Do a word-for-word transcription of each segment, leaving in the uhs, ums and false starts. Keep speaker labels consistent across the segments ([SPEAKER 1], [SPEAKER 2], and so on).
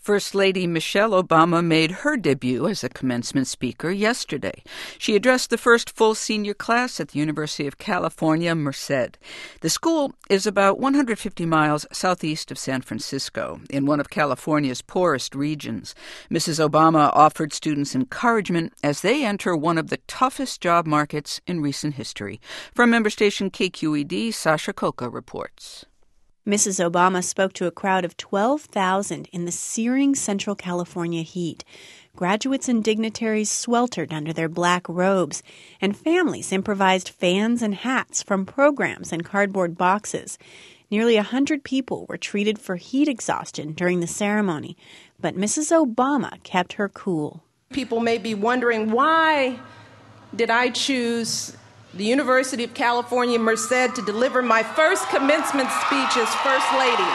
[SPEAKER 1] First Lady Michelle Obama made her debut as a commencement speaker yesterday. She addressed the first full senior class at the University of California, Merced. The school is about one hundred fifty miles southeast of San Francisco, in one of California's poorest regions. Missus Obama offered students encouragement as they enter one of the toughest job markets in recent history. From member station K Q E D, Sasha Khokha reports.
[SPEAKER 2] Missus Obama spoke to a crowd of twelve thousand in the searing Central California heat. Graduates and dignitaries sweltered under their black robes, and families improvised fans and hats from programs and cardboard boxes. Nearly a hundred people were treated for heat exhaustion during the ceremony, but Missus Obama kept her cool.
[SPEAKER 3] People may be wondering, why did I choose the University of California, Merced, to deliver my first commencement speech as First Lady?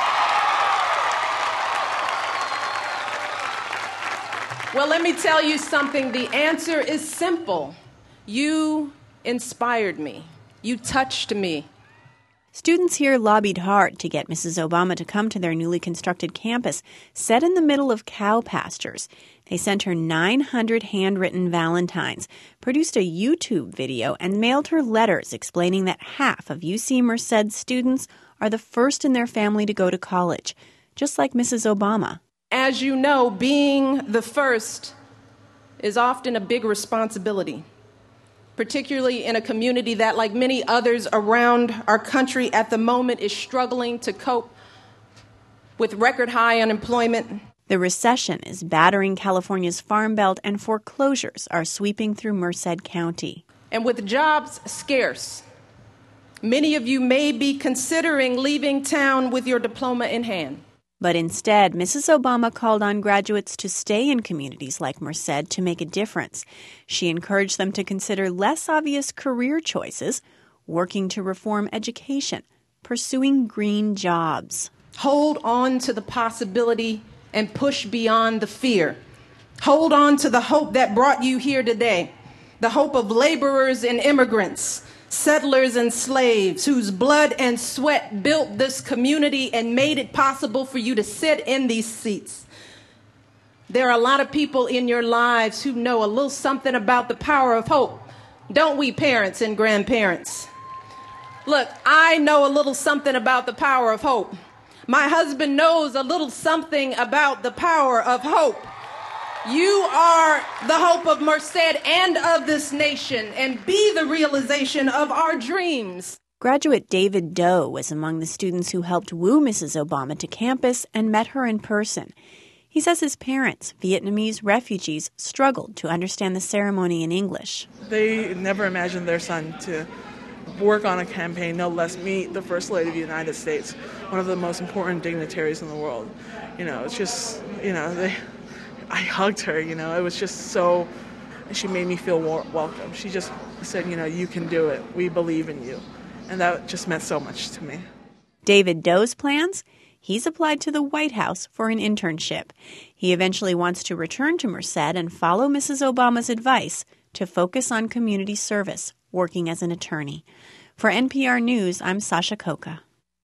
[SPEAKER 3] Well, let me tell you something. The answer is simple. You inspired me. You touched me.
[SPEAKER 2] Students here lobbied hard to get Missus Obama to come to their newly constructed campus, set in the middle of cow pastures. They sent her nine hundred handwritten valentines, produced a YouTube video, and mailed her letters explaining that half of U C Merced students are the first in their family to go to college, just like Missus Obama.
[SPEAKER 3] As you know, being the first is often a big responsibility, particularly in a community that, like many others around our country at the moment, is struggling to cope with record-high unemployment.
[SPEAKER 2] The recession is battering California's Farm Belt, and foreclosures are sweeping through Merced County.
[SPEAKER 3] And with jobs scarce, many of you may be considering leaving town with your diploma in hand.
[SPEAKER 2] But instead, Missus Obama called on graduates to stay in communities like Merced to make a difference. She encouraged them to consider less obvious career choices, working to reform education, pursuing green jobs.
[SPEAKER 3] Hold on to the possibility and push beyond the fear. Hold on to the hope that brought you here today, the hope of laborers and immigrants, settlers and slaves whose blood and sweat built this community and made it possible for you to sit in these seats. There are a lot of people in your lives who know a little something about the power of hope. Don't we, parents and grandparents? Look, I know a little something about the power of hope. My husband knows a little something about the power of hope. You are the hope of Merced and of this nation, and be the realization of our dreams.
[SPEAKER 2] Graduate David Doe was among the students who helped woo Missus Obama to campus and met her in person. He says his parents, Vietnamese refugees, struggled to understand the ceremony in English.
[SPEAKER 4] They never imagined their son to work on a campaign, no less meet the First Lady of the United States, one of the most important dignitaries in the world. You know, it's just, you know, they... I hugged her, you know, it was just so, she made me feel welcome. She just said, you know, you can do it. We believe in you. And that just meant so much to me.
[SPEAKER 2] David Doe's plans? He's applied to the White House for an internship. He eventually wants to return to Merced and follow Missus Obama's advice to focus on community service, working as an attorney. For N P R News, I'm Sasha Khokha.